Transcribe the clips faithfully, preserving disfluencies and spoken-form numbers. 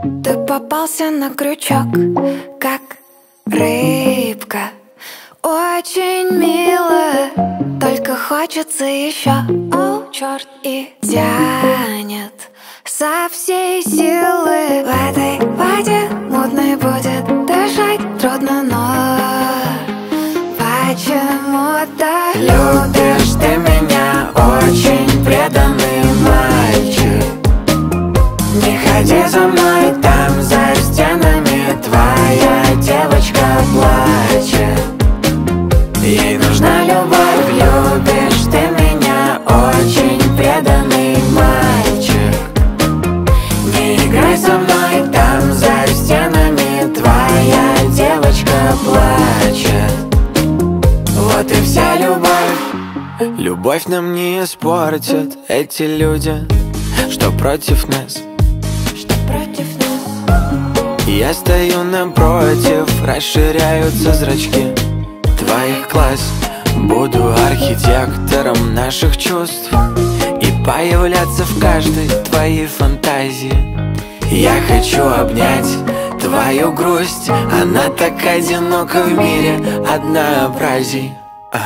Ты попался на крючок, как рыбка. Очень мило, только хочется еще. О, черт, и тянет со всей силы. В этой воде мутной будет дышать трудно, но почему-то любишь ты меня, очень преданный мальчик. Не ходи за мной, там за стенами твоя девочка плачет. Ей нужна любовь, любишь ты меня, очень преданный мальчик. Не играй со мной, там за стенами твоя девочка плачет. Вот и вся любовь. Любовь нам не испортят эти люди, что против нас. Что против нас? Я стою напротив, расширяются зрачки твоих глаз. Буду архитектором наших чувств и появляться в каждой твоей фантазии. Я хочу обнять твою грусть, она так одинока в мире однообразий.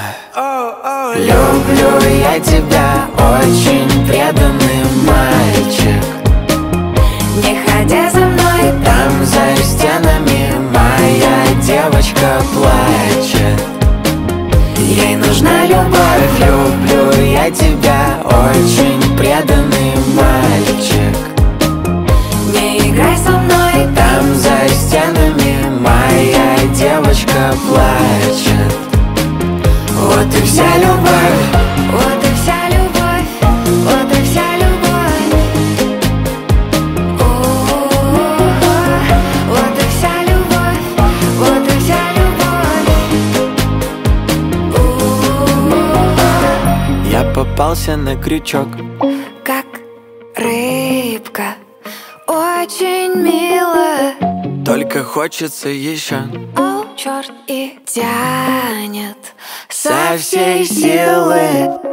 Люблю я тебя, очень преданный мальчик. Не ходи за мной, Там за стенами моя девочка плачет. Ей нужна любовь, люблю я тебя, очень преданный мальчик. не играй со мной. Там за стенами моя девочка плачет. Вот и вся любовь. Вот и вся любовь, вот и вся любовь. О-о-о. Вот и вся любовь, вот и вся любовь. О-о-о. Я попался на крючок, Как рыбка, очень мило. только хочется еще. О, черт, и тянет со всей силы.